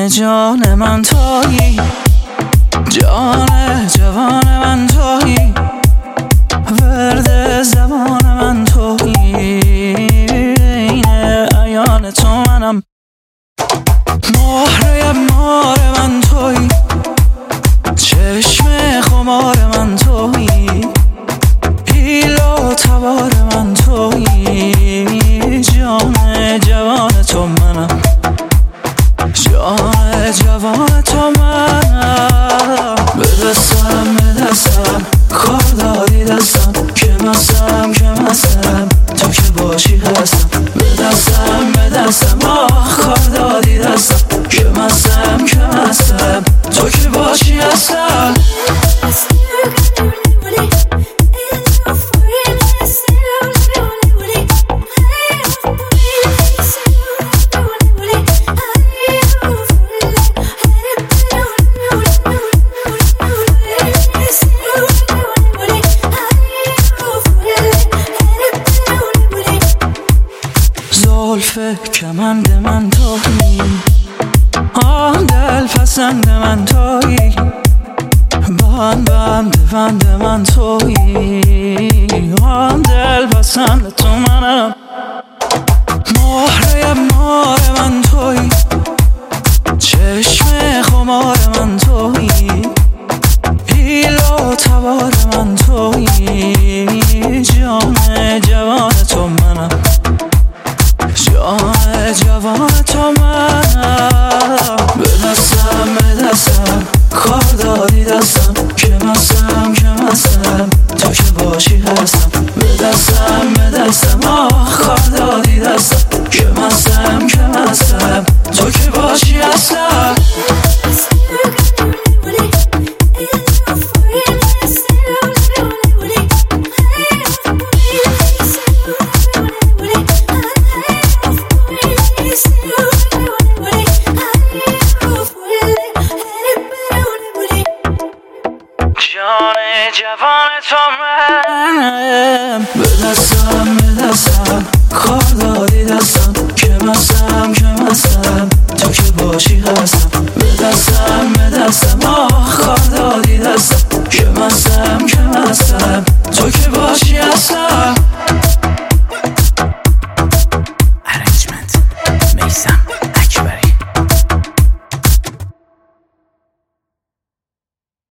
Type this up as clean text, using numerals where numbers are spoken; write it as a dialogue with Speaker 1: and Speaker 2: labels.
Speaker 1: جان من تویی، جان جوان من تویی، ورد زبان من تویی، این عیان تو منم، مهره مار من تویی، چشم خمار من تویی، حیل و تبار من تویی، جان جوان تو منم، جان جوان تو منم. به دستم کار دادی دستم، که مستم تو که باشی هستم. به دستم کار دادی دستم، که مستم تو که باشی هستم. زلف کمند من تویی، آن دل پسند من تویی، بند من تویی، آن دل پسند تو منم، مهره مار من تویی، چشم خمار من تویی، حیل و تبار من تویی، جان جوان تو منم، جان جوان تو منم. به دستم کار دادی دستم، که مستم تو که باشی هستم. به دستم کار دادی دستم، که مستم تو که باشی هستم. جان جوان تو منم. به دستم کار دادی دستم، که مستم تو که باشی هستم. به دستم کار دادی